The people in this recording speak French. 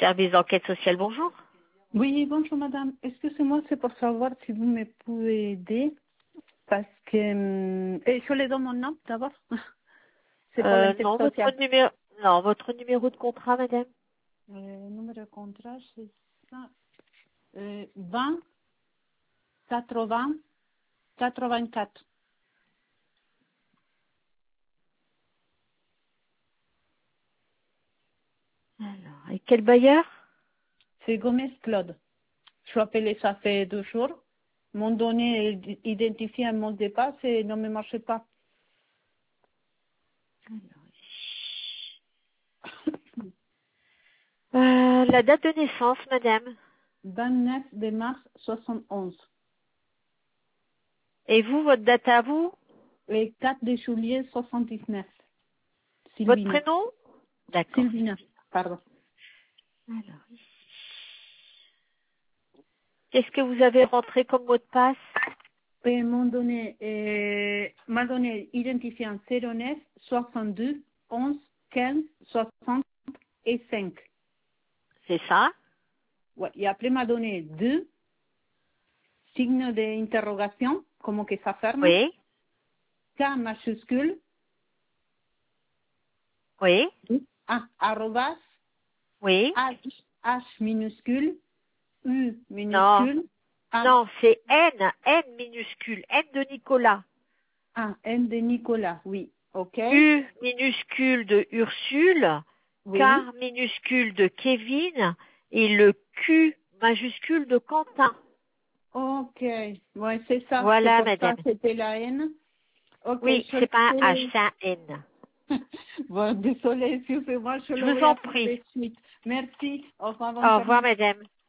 Service d'enquête sociale, bonjour. Oui, bonjour madame. Excusez-moi, c'est pour savoir si vous me pouvez aider. Parce que... je les donne mon nom d'abord. C'est pour l'enquête Non, sociale. votre numéro de contrat, madame. Numéro de contrat, c'est ça. 20 80 84. Alors, et quel bailleur? C'est Gomez Claude. Je suis appelée, ça fait 2 jours. M'ont donné identifié un mot de passe et non me marchait pas. La date de naissance, madame. 29 de mars 71. Et vous, votre date à vous? Et 4 de juillet 79. Votre Sylvina. prénom? D'accord. Sylvina, pardon. Alors, qu'est-ce que vous avez rentré comme mot de passe? Et m'a donné identifiant 09 62 11 15 60 et 5. C'est ça? Ouais, et après m'a donné 2 signes d'interrogation, comme que ça ferme, Oui. K majuscule, Oui. arrobas, Oui. H minuscule, U Non. minuscule, A, Non, c'est N. N minuscule. N de Nicolas. N de Nicolas, oui, ok, U minuscule de Ursule, K oui, minuscule de Kevin et le Q majuscule de Quentin. ok, ouais, c'est Voilà, pour ça madame. que c'était la N. Ok, Oui, je c'est pas un H, le c'est un N. fais. Bon, désolé, excusez-moi, je Je le vous vais en appeler prie. de suite. Merci, au revoir, bonne Au revoir, journée. madame.